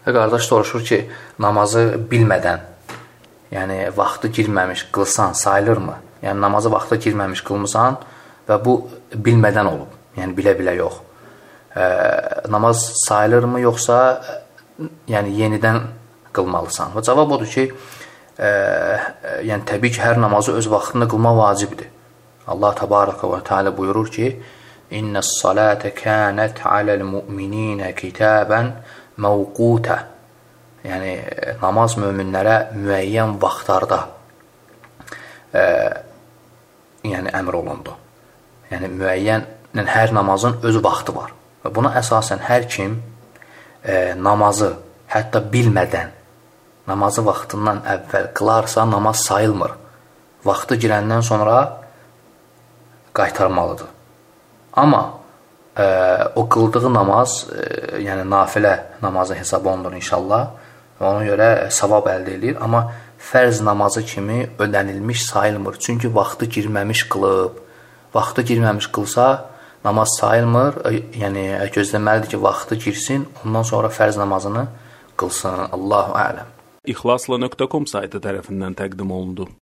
Və qardaş soruşur ki, namazı bilmədən, yəni vaxtı girməmiş qılsan sayılırmı? Yəni namazı vaxtı girməmiş qılmısan və bu bilmədən olub, yəni bilə-bilə yox. Namaz sayılırmı yoxsa yəni yenidən qılmalısan? Və cavab odur ki, yəni təbii ki, hər namazı öz vaxtında qılma vacibdir. Allah təbaraka və teala buyurur ki, İnnes-salate kânət aləl-mu'mininə kitəbən məvqutə. Yəni, namaz möminlərə müəyyən vaxtlarda yəni əmr olundu. Yəni, müəyyən hər namazın öz vaxtı var. Və buna əsasən hər kim namazı hətta bilmədən namazı vaxtından əvvəl qılarsa, namaz sayılmır. Vaxtı girəndən sonra qaytarmalıdır. Amma o qıldığı namaz, yəni nafilə namazı hesab olunur inşallah və ona görə savab əldə edir. Amma fərz namazı kimi ödənilmiş sayılmır. Çünki vaxtı girməmiş qılıb. Vaxtı girməmiş qılsa namaz sayılmır. Yəni gözləməlidir ki, vaxtı girsin, ondan sonra fərz namazını qılsın. Allahu ələm. İxlasla.com saytı tərəfindən təqdim olundu.